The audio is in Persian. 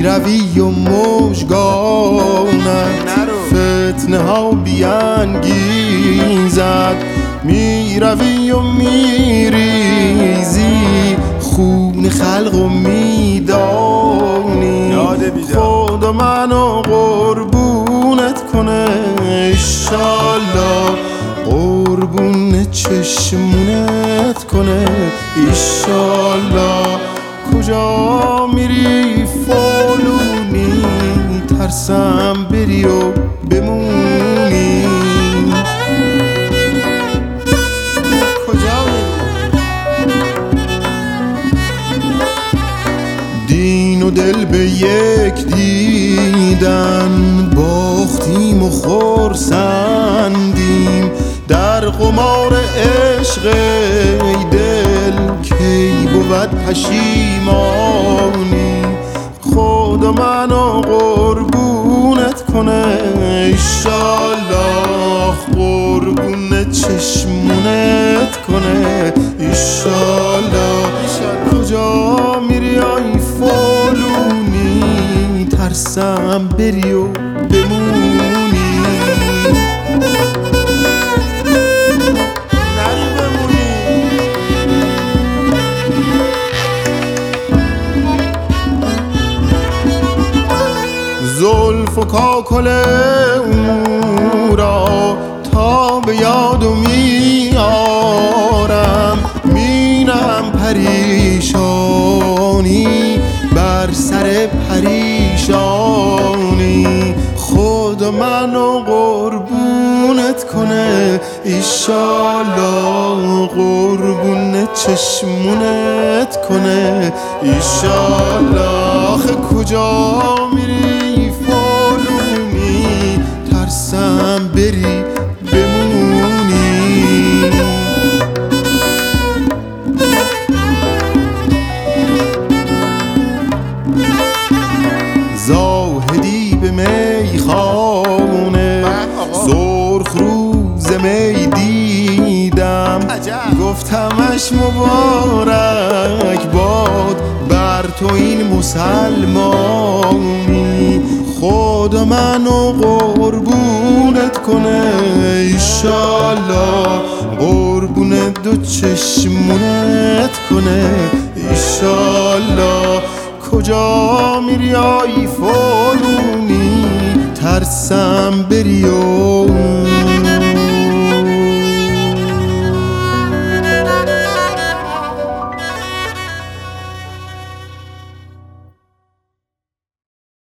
روی و مژگانت فتنه ها بیانگیزد، می روی و می ریزی خون خلق و می دانی، خدا منو قربونت کنه ایشالله، قربون چشمونت کنه ایشالله. کجا میری فالونی، ترسم بری و بمونی. کجا دین و دل به یک دیدن، باختیم و خرسندیم در قمار عشق ای دل، کی بود پشیمانی. خدا منو قربونت کنه ایشالله، قربون چشمونت کنه ایشالله. کجا میری آی فالونی، ترسم بری و بمونی. زلف و کاکل او را تا به یادو میارم، مینم پریشانی بر سر پریشانی. خدا منو قربونت کنه ایشالله، قربون چشمونت کنه ایشالله. آخه کجا میری فالونی، ترسم بری بمونی. زاهدی به میخانه سرخ روز می دیدم، گفتمش مبارک باد بر تو این مسلمانی. خدا منو قربونت کنه ایشالله، قربون دو چشمونت کنه ایشالله. کجا میری آی فالونی، ترسم بری و